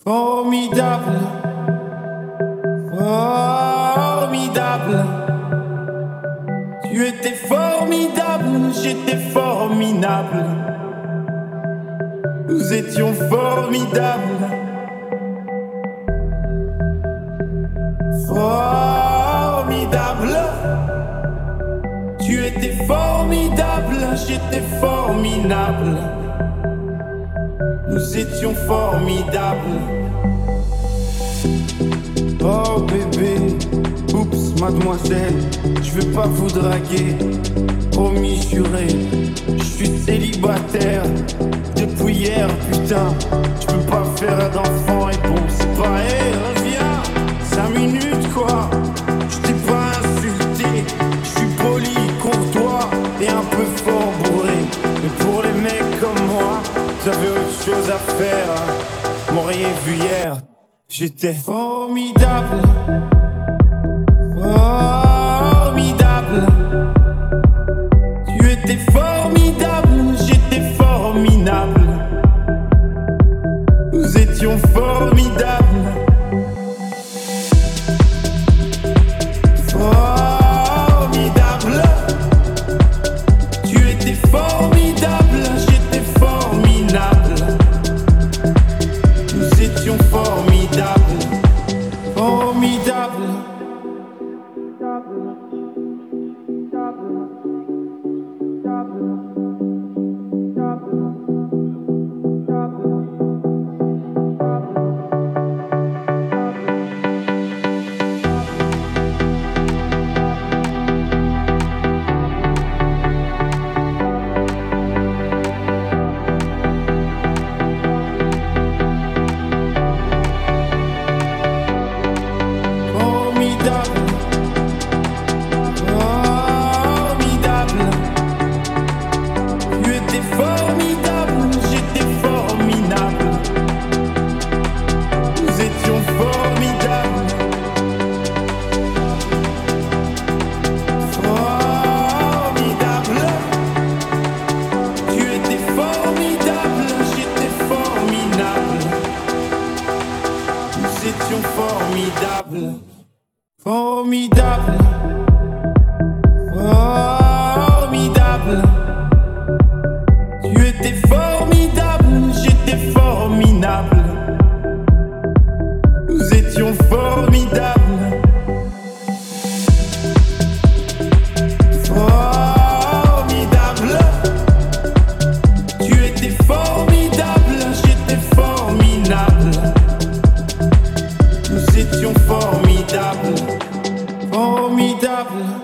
Formidable, formidable. Tu étais formidable, j'étais formidable. Nous étions formidables. Formidable. Tu étais formidable, j'étais formidable. Nous étions formidables. Oh bébé, oups mademoiselle, je veux pas vous draguer. Promis juré, je suis célibataire depuis hier, putain. Je peux pas faire d'enfant et bon c'est pareil, reviens. 5 minutes quoi, je t'ai pas insulté. Je suis poli, courtois et un peu fort bourré. Mais pour les mecs comme moi, j'avais autre chose à faire. M'auriez vu hier, j'étais formidable. Formidable. Tu étais formidable, j'étais formidable. Nous étions formidables. Formidable. Tu étais formidable, j'étais formidable. Nous étions formidables. Formidable. Formidable, formidable, formidable. Tu étais formidable, j'étais formidable. Nous étions formidables. Formidable. Tu étais formidable, j'étais formidable. Nous étions formidables, formidables.